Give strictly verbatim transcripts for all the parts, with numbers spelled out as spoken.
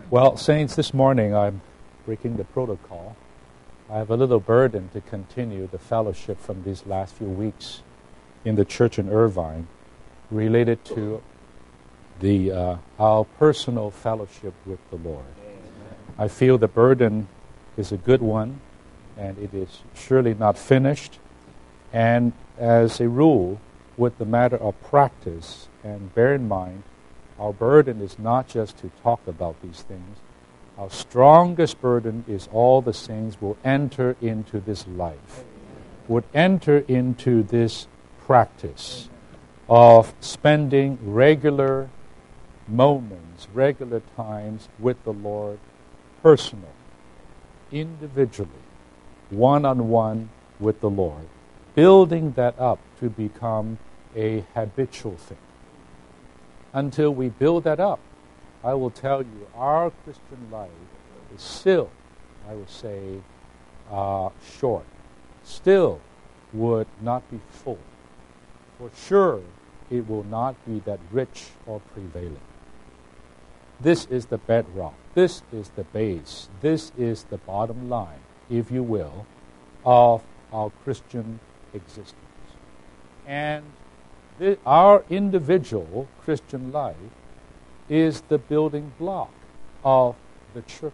Well, Saints, this morning I'm breaking the protocol. I have a little burden to continue the fellowship from these last few weeks in the church in Irvine related to the uh, our personal fellowship with the Lord. I feel the burden is a good one, and it is surely not finished. And as a rule, with the matter of practice, and bear in mind, our burden is not just to talk about these things. Our strongest burden is all the saints will enter into this life, would enter into this practice of spending regular moments, regular times with the Lord, personal, individually, one-on-one with the Lord, building that up to become a habitual thing. Until we build that up, I will tell you, our Christian life is still, I would say, uh, short. Still would not be full. For sure, it will not be that rich or prevailing. This is the bedrock. This is the base. This is the bottom line, if you will, of our Christian existence. And the, our individual Christian life is the building block of the church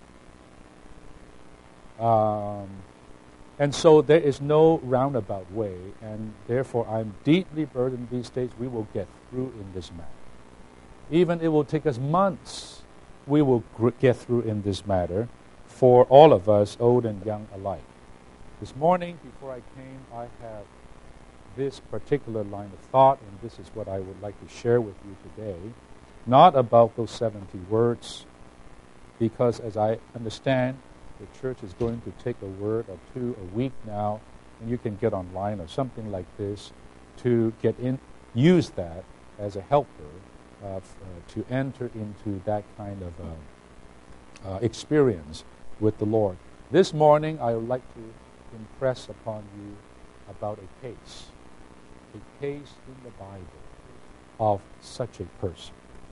life. Um, and so there is no roundabout way, and therefore I'm deeply burdened these days. We will get through in this matter. Even it will take us months, we will gr- get through in this matter for all of us, old and young alike. This morning, before I came, I have this particular line of thought, and this is what I would like to share with you today. Not about those seventy words, because as I understand, the church is going to take a word or two a week now, and you can get online or something like this to get in, use that as a helper uh, f- uh, to enter into that kind of uh, uh, experience with the Lord. This morning, I would like to impress upon you about a case, a case in the Bible of such a person.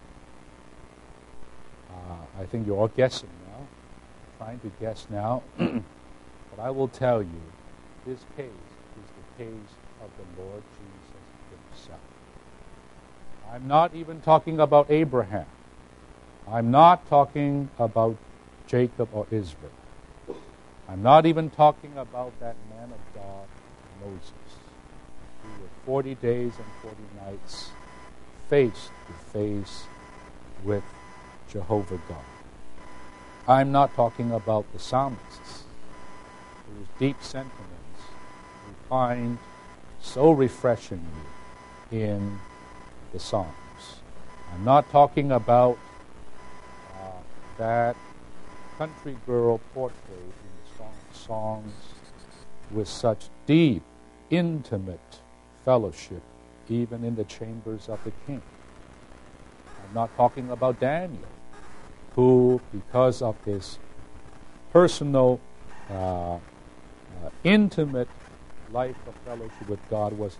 Uh, I think you're all guessing now, trying to guess now. But I will tell you, this case is the case of the Lord Jesus himself. I'm not even talking about Abraham. I'm not talking about Jacob or Israel. I'm not even talking about that man of God, Moses, who with forty days and forty nights face to face with Jehovah God. I'm not talking about the psalmists, whose deep sentiments we find so refreshingly in the Psalms. I'm not talking about uh, that country girl portrait in the Song of Songs with such deep, intimate fellowship, even in the chambers of the king. I'm not talking about Daniel, who, because of his personal, uh, uh, intimate life of fellowship with God, was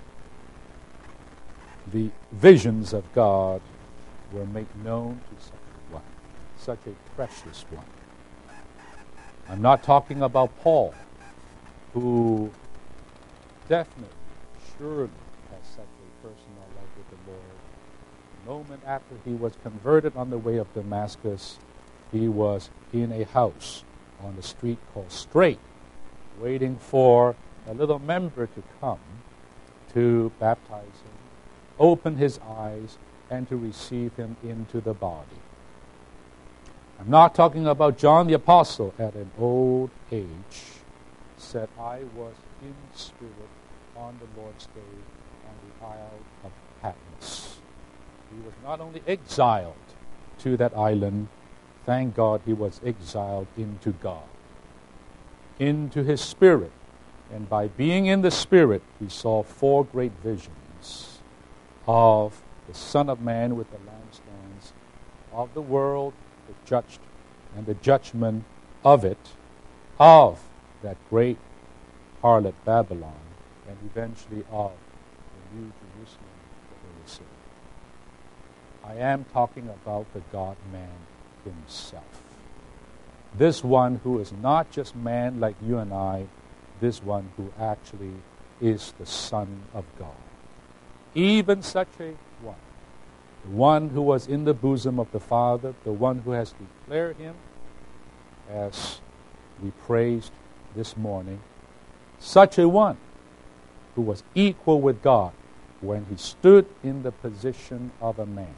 the visions of God were made known to such one, such a precious one. I'm not talking about Paul, who definitely, surely has such a personal life with the Lord. The moment after he was converted on the way of Damascus, he was in a house on the street called Straight, waiting for a little member to come to baptize him, open his eyes, and to receive him into the body. I'm not talking about John the Apostle at an old age, said, I was in spirit on the Lord's day on the Isle of Patmos. He was not only exiled to that island, thank God he was exiled into God, into his spirit. And by being in the spirit, he saw four great visions of the Son of Man with the lampstands, of the world, the judged, and the judgment of it, of that great harlot Babylon, and eventually of the New Jerusalem, the Holy City. I am talking about the God-man himself. This one who is not just man like you and I, this one who actually is the Son of God. Even such a one, the one who was in the bosom of the Father, the one who has declared him, as we praised this morning, such a one who was equal with God when he stood in the position of a man.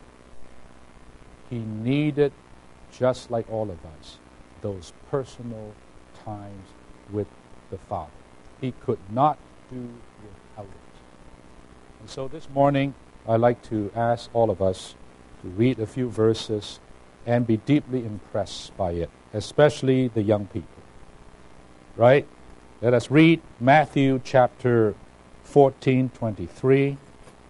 He needed, just like all of us, those personal times with the Father. He could not do without it. And so this morning, I'd like to ask all of us to read a few verses and be deeply impressed by it, especially the young people. Right? Let us read Matthew chapter fourteen, twenty-three.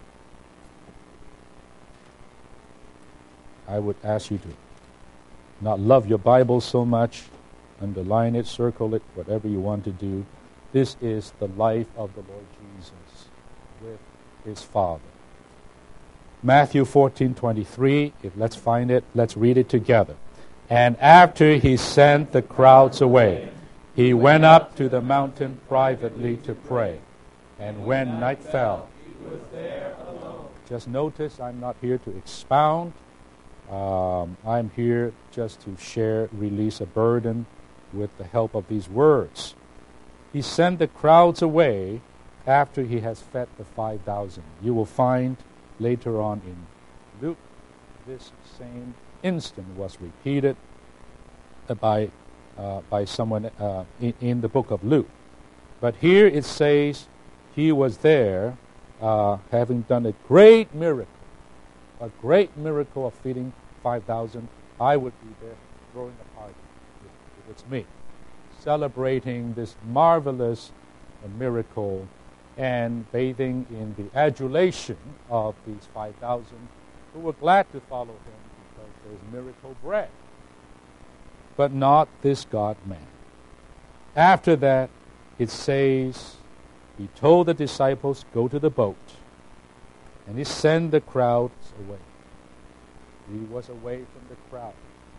I would ask you to not love your Bible so much, underline it, circle it, whatever you want to do. This is the life of the Lord Jesus with his Father. Matthew fourteen, twenty-three, if let's find it, let's read it together. And after he sent the crowds away, he went up to the mountain privately to pray. And when night fell, he was there alone. Just notice I'm not here to expound. Um, I'm here just to share, release a burden with the help of these words. He sent the crowds away after he has fed the five thousand. You will find later on in Luke, this same instant was repeated by uh, by someone uh, in, in the book of Luke. But here it says he was there uh, having done a great miracle. A great miracle of feeding five thousand. I would be there throwing a party if it's me, celebrating this marvelous uh, miracle and bathing in the adulation of these five thousand who were glad to follow him because there's miracle bread. But not this God-man. After that, it says, he told the disciples, go to the boat. And he sent the crowds away. He was away from the crowd.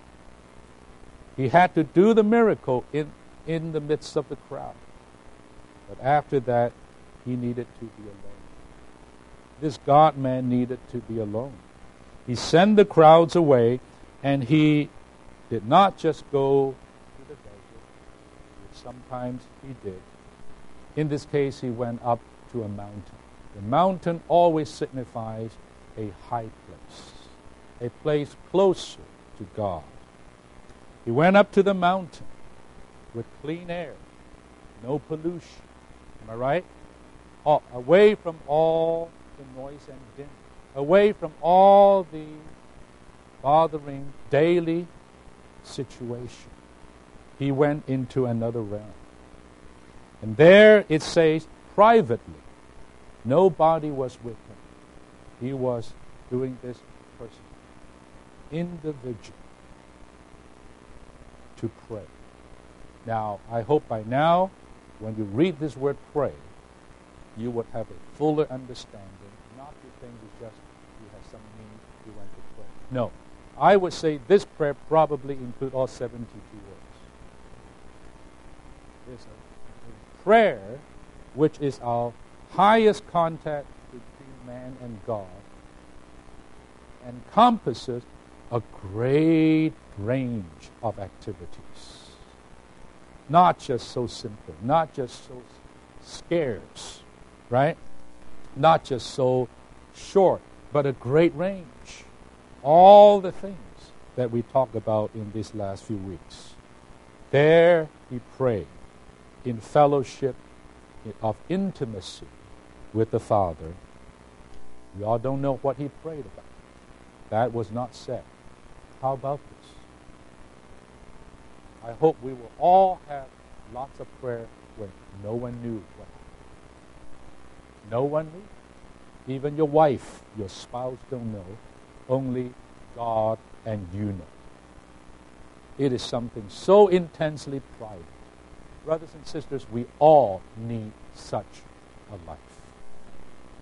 He had to do the miracle in, in the midst of the crowd. But after that, he needed to be alone. This God-man needed to be alone. He sent the crowds away, and he did not just go to the desert, which sometimes he did. In this case, he went up to a mountain. The mountain always signifies a high place, a place closer to God. He went up to the mountain with clean air, no pollution. Am I right? Oh, away from all the noise and din, away from all the bothering daily situation. He went into another realm. And there it says, privately, nobody was with him. He was doing this personally, individually, to pray. Now, I hope by now, when you read this word pray, you would have a fuller understanding, not to think it's just you have some need, you want to pray. No. I would say this prayer probably includes all seventy-two words. It's a, a prayer which is our highest contact between man and God, encompasses a great range of activities. Not just so simple, not just so scarce, right? Not just so short, but a great range. All the things that we talked about in these last few weeks. There he prayed in fellowship of intimacy with the Father. We all don't know what he prayed about. That was not said. How about this? I hope we will all have lots of prayer when no one knew what happened. No one knew. Even your wife, your spouse don't know. Only God and you know. It is something so intensely private. Brothers and sisters, we all need such a life.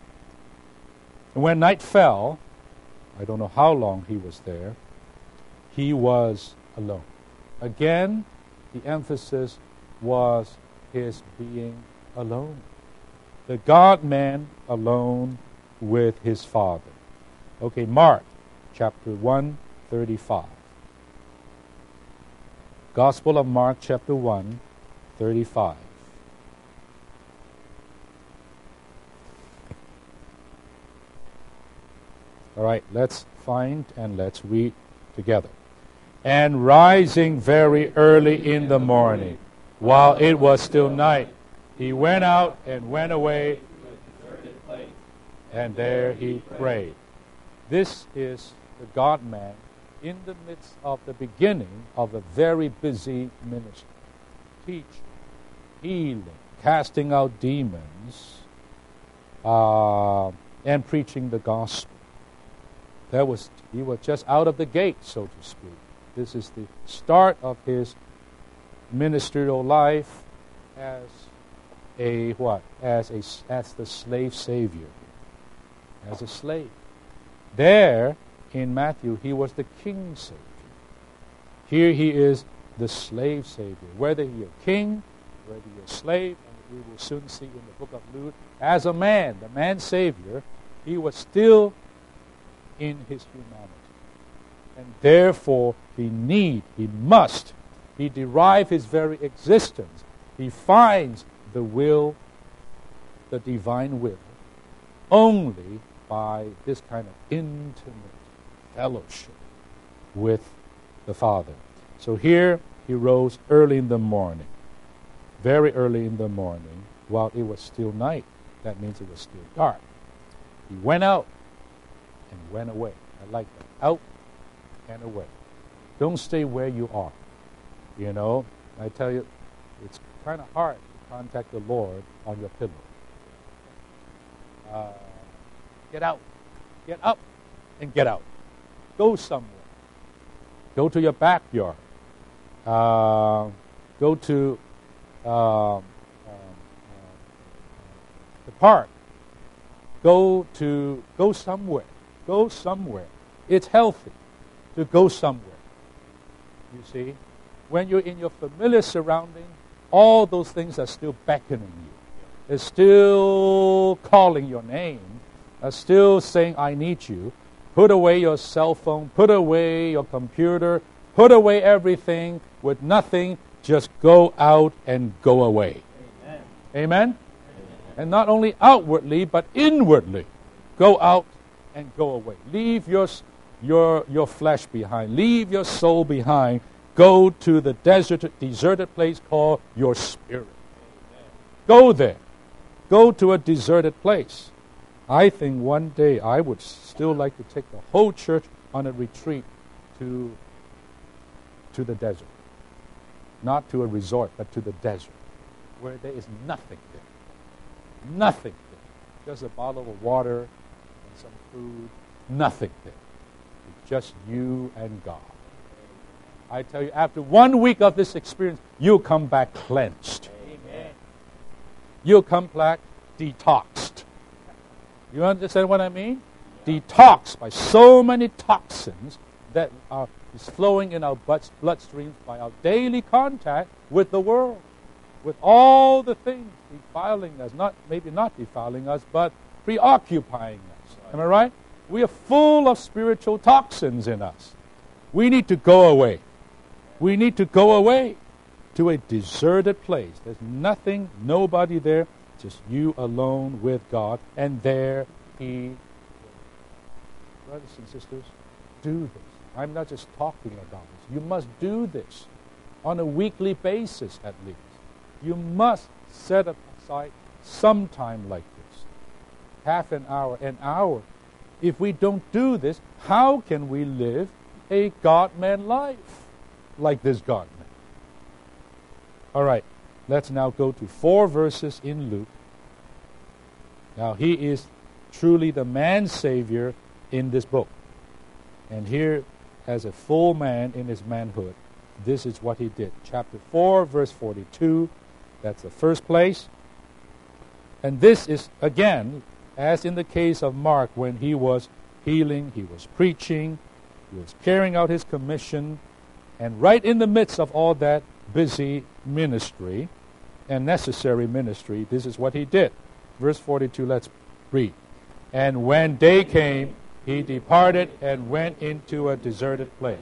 And when night fell, I don't know how long he was there, he was alone. Again, the emphasis was his being alone. The God-man alone with his Father. Okay, Mark chapter one, thirty-five. Gospel of Mark chapter one, thirty-five. All right, let's find and let's read together. And rising very early in the morning, while it was still night, he went out and went away, and there he prayed. This is the God-man in the midst of the beginning of a very busy ministry. Teaching, healing, casting out demons, uh, and preaching the gospel. That was he was just out of the gate, so to speak. This is the start of his ministerial life as a what? As a as the slave savior. As a slave. There in Matthew, he was the king savior. Here he is the slave savior. Whether he a king, whether he a slave, and we will soon see in the book of Luke, as a man, the man savior, he was still in his humanity. And therefore, he need, he must, he derive his very existence. He finds the will, the divine will, only by this kind of intimate fellowship with the Father. So here he rose early in the morning, very early in the morning, while it was still night. That means it was still dark. He went out and went away. I like that. Out and away. Don't stay where you are. You know, I tell you, it's kind of hard to contact the Lord on your pillow. Uh, get out. Get up and get out. Go somewhere. Go to your backyard. Uh, go to uh, uh, the park. Go to go somewhere. Go somewhere. It's healthy to go somewhere. You see, when you're in your familiar surrounding, all those things are still beckoning you. They're still calling your name. Are still saying, I need you. Put away your cell phone. Put away your computer. Put away everything with nothing. Just go out and go away. Amen? Amen? Amen. And not only outwardly, but inwardly. Go out and go away. Leave your, your, your flesh behind. Leave your soul behind. Go to the desert, deserted place called your spirit. Amen. Go there. Go to a deserted place. I think one day I would still like to take the whole church on a retreat to, to the desert. Not to a resort, but to the desert, where there is nothing there. Nothing there. Just a bottle of water and some food. Nothing there. It's just you and God. I tell you, after one week of this experience, you'll come back cleansed. Amen. You'll come back detoxed. You understand what I mean? Yeah. Detoxed by so many toxins that are is flowing in our bloodstreams by our daily contact with the world, with all the things defiling us, not maybe not defiling us, but preoccupying us. Right. Am I right? We are full of spiritual toxins in us. We need to go away. We need to go away to a deserted place. There's nothing, nobody there, just you alone with God, and there He is. Brothers and sisters, do this. I'm not just talking about this. You must do this on a weekly basis at least. You must set aside some time like this. Half an hour, an hour. If we don't do this, how can we live a God-man life like this God-man? All right, let's now go to four verses in Luke. Now, he is truly the man-savior in this book. And here, as a full man in his manhood, this is what he did. Chapter four, verse forty-two, that's the first place. And this is, again, as in the case of Mark, when he was healing, he was preaching, He was carrying out his commission, and right in the midst of all that busy ministry and necessary ministry, this is what he did. Verse forty-two, let's read. And when day came, he departed and went into a deserted place.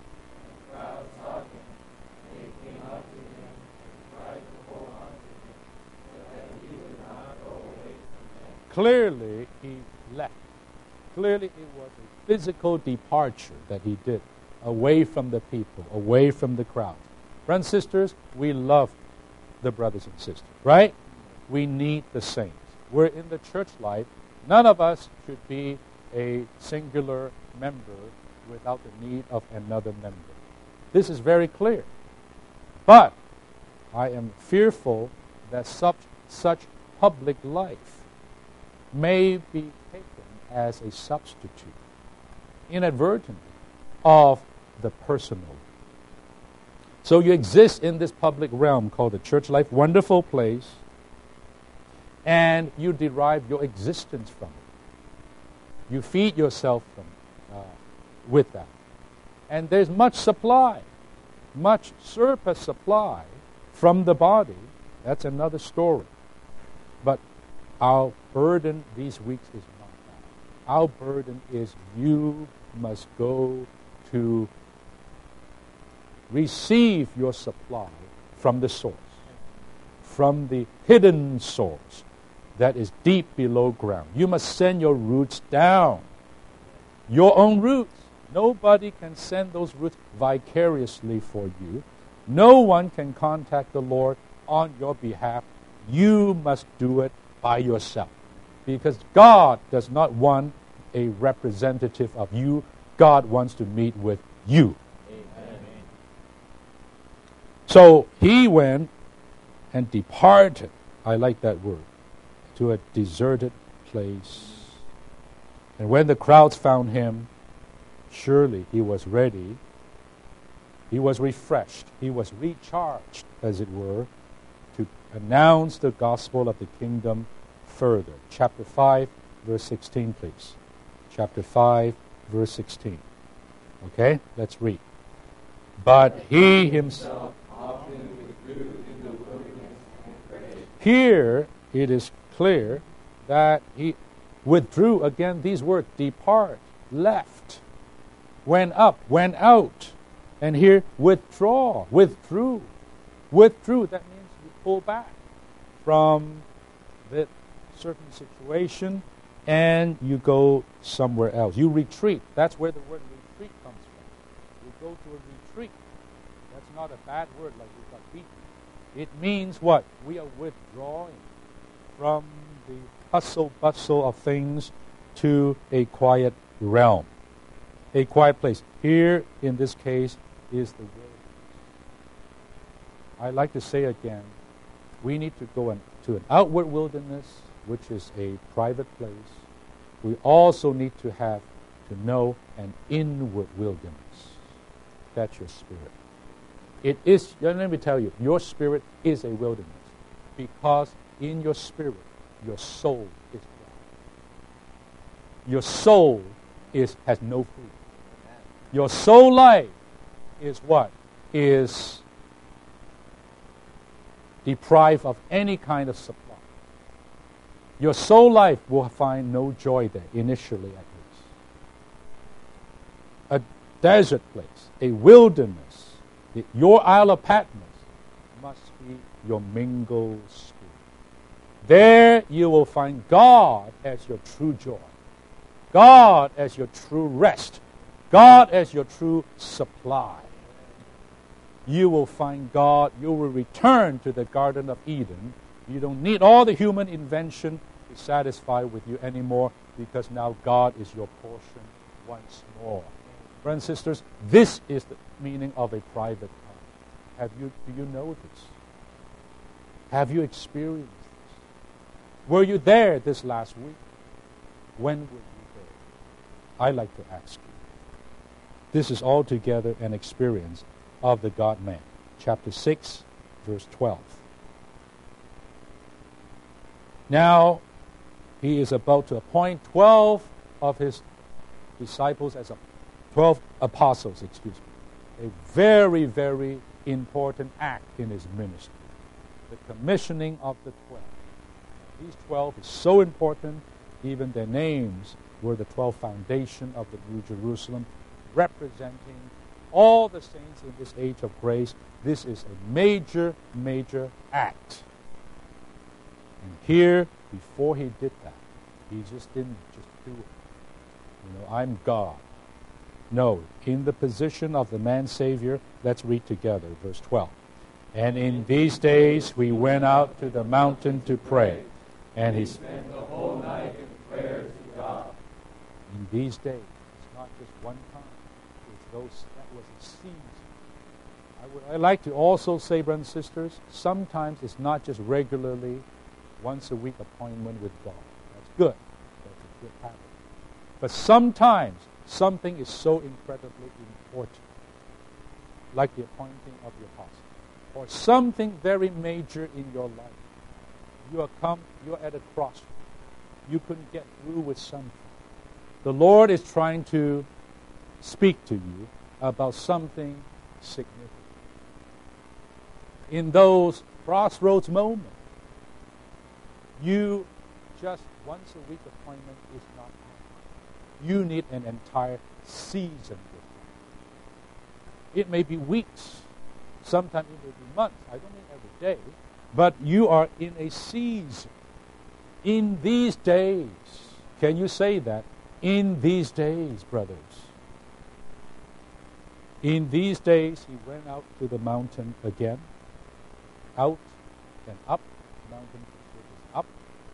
Clearly, he left. Clearly, it was a physical departure that he did, away from the people, away from the crowd. Brothers and sisters, we love the brothers and sisters, right? We need the saints. We're in the church life. None of us should be a singular member without the need of another member. This is very clear. But I am fearful that such, such public life may be taken as a substitute, inadvertently, of the personal. So you exist in this public realm called the church life, wonderful place, and you derive your existence from it. You feed yourself from uh, with that. And there's much supply, much surplus supply from the body. That's another story. But our burden these weeks is not that. Our burden is you must go to receive your supply from the source, from the hidden source that is deep below ground. You must send your roots down, your own roots. Nobody can send those roots vicariously for you. No one can contact the Lord on your behalf. You must do it by yourself, because God does not want a representative of you. God wants to meet with you. Amen. So he went and departed, I like that word, to a deserted place. And when the crowds found him, surely he was ready. He was refreshed. He was recharged, as it were, to announce the gospel of the kingdom further. Chapter five, verse sixteen, please. Chapter five, verse sixteen. Okay, let's read. But he himself often withdrew in the wilderness and prayed. Here it is clear that he withdrew, again these words, depart, left, went up, went out. And here, withdraw, withdrew. Withdrew, that means you pull back from that certain situation and you go somewhere else. You retreat. That's where the word retreat comes from. You go to a retreat. That's not a bad word like we got beaten. It means what? We are withdrawing from the hustle bustle of things to a quiet realm, a quiet place. Here, in this case, is the wilderness. I like to say again, we need to go in, to an outward wilderness, which is a private place. We also need to have to know an inward wilderness. That's your spirit. It is, let me tell you, your spirit is a wilderness, because in your spirit, your soul is dry. Your soul is has no food. Your soul life is what? Is deprived of any kind of supply. Your soul life will find no joy there, initially at least. A desert place, a wilderness, the, your Isle of Patmos must be your mingled spirit. There you will find God as your true joy, God as your true rest, God as your true supply. You will find God, you will return to the Garden of Eden. You don't need all the human invention to satisfy with you anymore, because now God is your portion once more. Brothers and sisters, this is the meaning of a private time. Have you, do you know this? Have you experienced this? Were you there this last week? When were you there? I like to ask you. This is altogether an experience of the God-man. Chapter six, verse twelve. Now, he is about to appoint twelve of his disciples as a twelve apostles, excuse me. A very, very important act in his ministry. The commissioning of the twelve. These twelve is so important, even their names were the twelve foundation of the New Jerusalem, representing all the saints in this age of grace. This is a major, major act. And here, before he did that, he just didn't just do it. You know, I'm God. No, in the position of the man Savior, let's read together, verse twelve. And in these days we went out to the mountain to pray, and he spent the whole night in prayer to God. In these days, it's not just one time. It's those, that was a season. I would I like to also say, brothers and sisters, sometimes it's not just regularly, once a week appointment with God. That's good. That's a good habit. But sometimes something is so incredibly important, like the appointing of the apostle, or something very major in your life. You are come, you're at a crossroads. You couldn't get through with something. The Lord is trying to speak to you about something significant. In those crossroads moments, you just once a week appointment is not enough. You need an entire season with Him. It may be weeks. Sometimes it may be months. I don't mean every day. But you are in a season. In these days. Can you say that? In these days, brothers. In these days, he went out to the mountain again. Out and up. The mountain is up.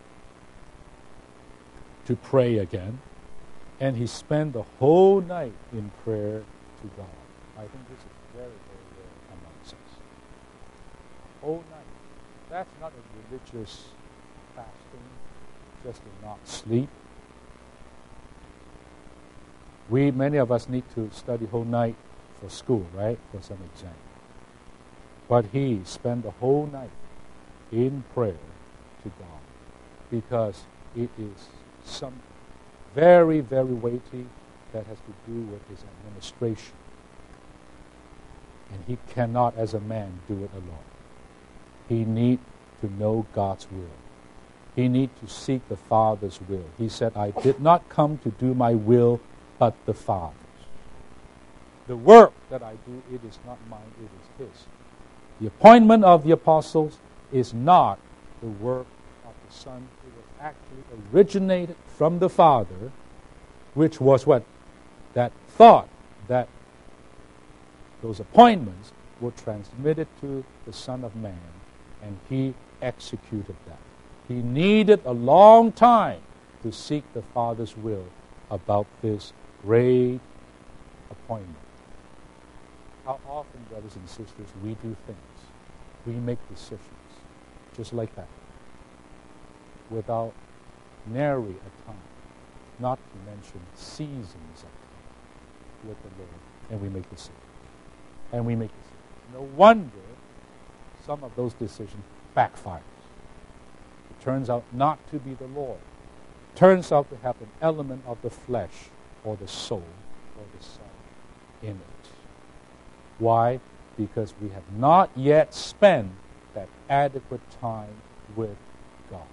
To pray again. And he spent the whole night in prayer to God. I think this is very, very rare amongst us. The whole night. That's not a religious fasting, just to not sleep. We, many of us need to study whole night for school, right? For some exam. But he spent the whole night in prayer to God because it is something very, very weighty that has to do with his administration. And he cannot, as a man, do it alone. He needs to know God's will. He needs to seek the Father's will. He said, I did not come to do my will, but the Father's. The work that I do, it is not mine, it is His. The appointment of the apostles is not the work of the Son. It was actually originated from the Father, which was what? That thought that those appointments were transmitted to the Son of Man, and He executed that. He needed a long time to seek the Father's will about this great appointment. How often, brothers and sisters, we do things, we make decisions, just like that, without nary a time, not to mention seasons of time with the Lord, and we make decisions. And we make decisions. No wonder some of those decisions backfires. It turns out not to be the Lord. It turns out to have an element of the flesh or the soul or the Son in it. Why? Because we have not yet spent that adequate time with God.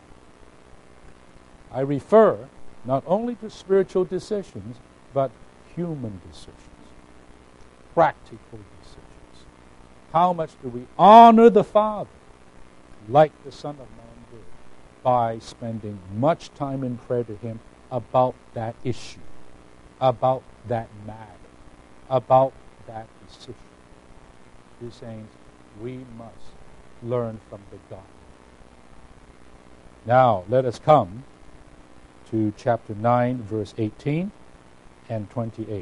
I refer not only to spiritual decisions, but human decisions, practical decisions. How much do we honor the Father like the Son of Man did by spending much time in prayer to Him about that issue, about that matter, about that decision? He's saying we must learn from the God. Now, let us come to chapter nine, verse eighteen and twenty-eight.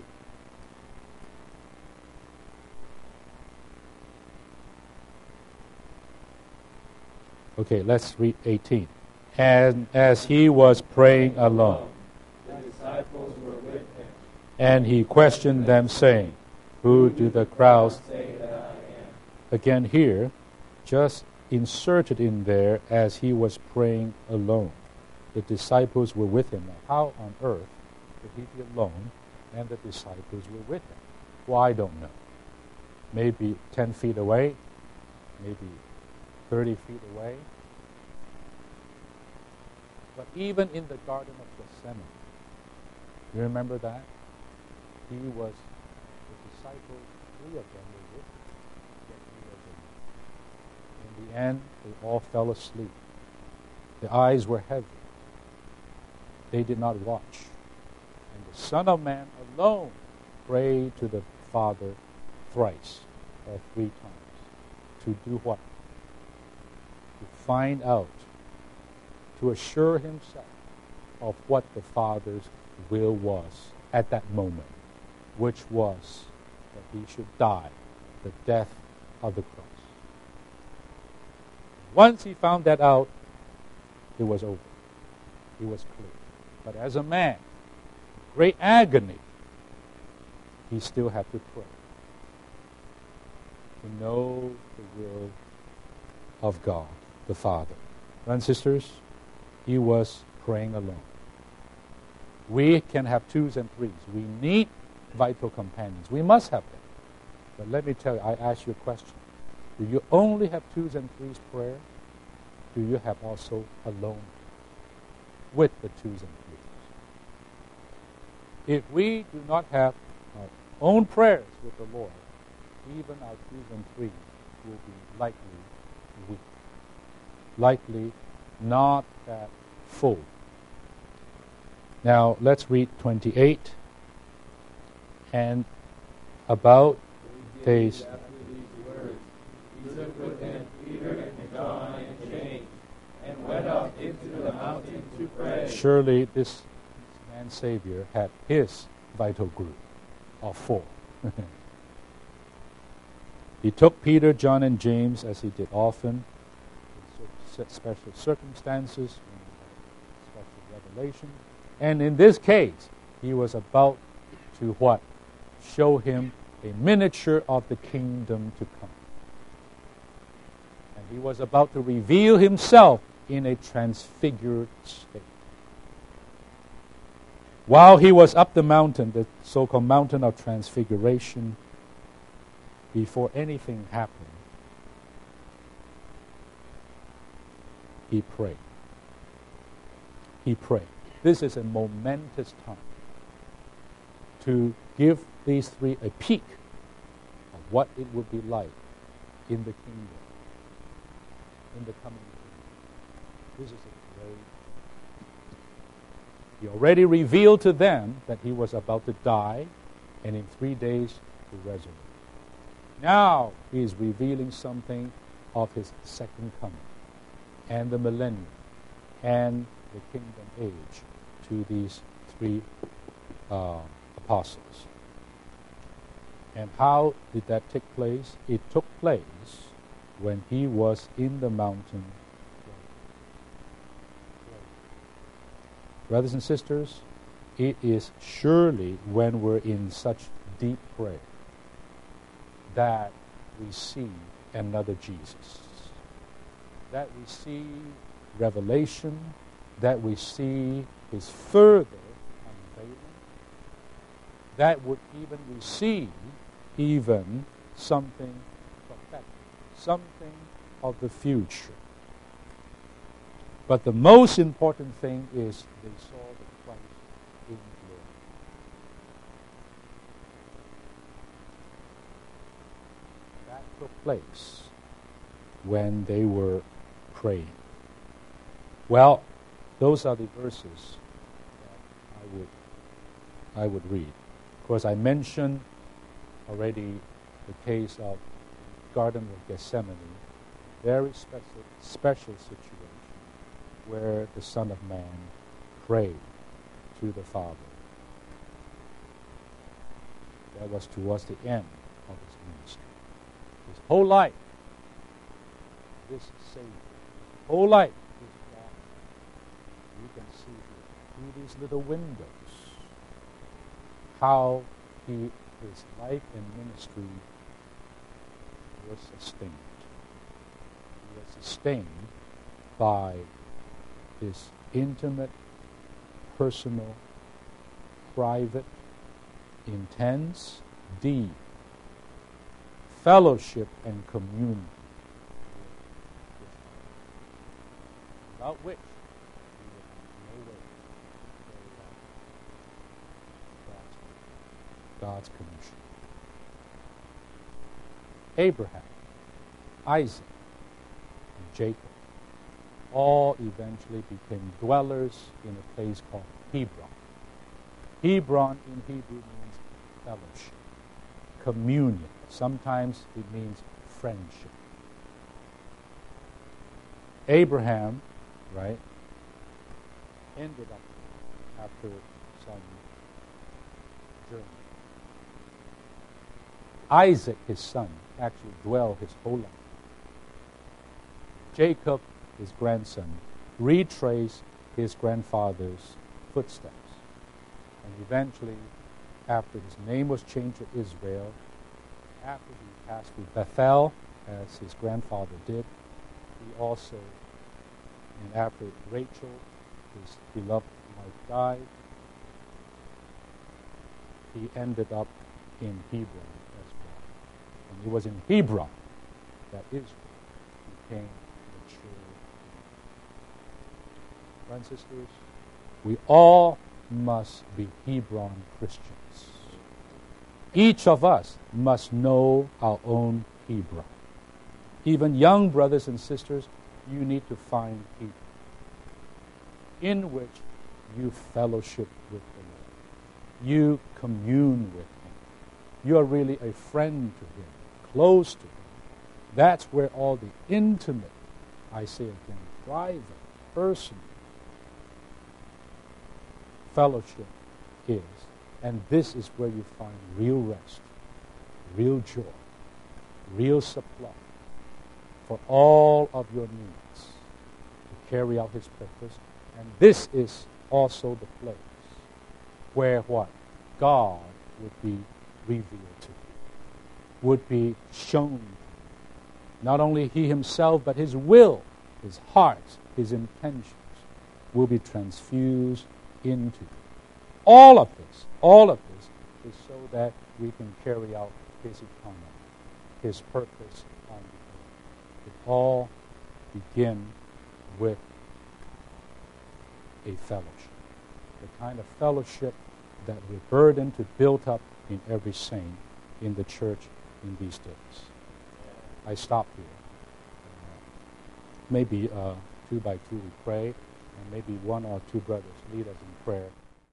Okay, let's read eighteen. And as he was praying alone, the disciples were with him, and he questioned them, saying, Who do the crowds say that I am? Again here, just inserted in there, as he was praying alone. The disciples were with him. Now, how on earth could he be alone and the disciples were with him. Well, I don't know. Maybe ten feet away, maybe thirty feet away. But even in the Garden of Gethsemane, you remember that? He was, the disciples, three of them were with him, yet he was alone. In the end, they all fell asleep. Their eyes were heavy. They did not watch. And the Son of Man alone prayed to the Father thrice or three times. To do what? To find out, to assure himself of what the Father's will was at that moment, which was that he should die the death of the cross. Once he found that out, it was over. It was clear. But as a man, great agony, he still had to pray. To know the will of God, the Father. Brothers and sisters, he was praying alone. We can have twos and threes. We need vital companions. We must have them. But let me tell you, I ask you a question. Do you only have twos and threes prayer? Do you have also alone with the twos and threes? If we do not have our own prayers with the Lord, even our twos and threes will be likely weak. Likely not that full. Now let's read twenty-eight. And about days. After these words, he took with him Peter and John and James, and went up into the mountain to pray. Surely this man Savior had his vital group of four. He took Peter, John, and James, as he did often, in special circumstances, special revelation. And in this case, he was about to what? Show him a miniature of the kingdom to come. And he was about to reveal himself in a transfigured state. While he was up the mountain, the so-called mountain of transfiguration, before anything happened, he prayed. He prayed. This is a momentous time to give these three a peek of what it would be like in the kingdom, in the coming kingdom. This is a great. He already revealed to them that he was about to die and in three days to resurrect. Now he is revealing something of his second coming and the millennium and the kingdom age to these three uh, apostles. And how did that take place? It took place when he was in the mountain. Brothers and sisters, it is surely when we're in such deep prayer that we see another Jesus, that we see revelation, that we see his further unveiling, that would even receive even something prophetic, something of the future. But the most important thing is they saw the Christ in glory. That took place when they were praying. Well, those are the verses that I would I would read. Of course, I mentioned already the case of Garden of Gethsemane, very special special situation where the Son of Man prayed to the Father. That was towards the end of his ministry. His whole life, this Savior, whole life is God. You can see here through these little windows how he, his life and ministry was sustained. He was sustained by his intimate, personal, private, intense, deep fellowship and communion, without which we would have no way to carry out God's, God's commission. Abraham, Isaac, and Jacob all eventually became dwellers in a place called Hebron. Hebron in Hebrew means fellowship, communion. Sometimes it means friendship. Abraham, right, ended up after some journey. Isaac, his son, actually dwelled his whole life. Jacob, his grandson, retraced his grandfather's footsteps. And eventually, after his name was changed to Israel, after he passed through Bethel, as his grandfather did, he also, and after Rachel, his beloved wife, died, he ended up in Hebron as well. And it was in Hebron that Israel became mature. Brothers and sisters, we all must be Hebron Christians. Each of us must know our own Hebron. Even young brothers and sisters, you need to find Hebron in which you fellowship with the Lord. You commune with Him. You are really a friend to Him, close to Him. That's where all the intimate, I say again, private, personal fellowship is. And this is where you find real rest, real joy, real supply for all of your needs to carry out His purpose. And this is also the place where what? God would be revealed to you, would be shown to you. Not only He Himself, but His will, His heart, His intentions will be transfused into you. All of this, all of this is so that we can carry out His economy, His purpose on the earth. It all begins with a fellowship, the kind of fellowship that we're burdened to build up in every saint in the church in these days. I stop here. Uh, maybe uh, two by two we pray, and maybe one or two brothers lead us in prayer.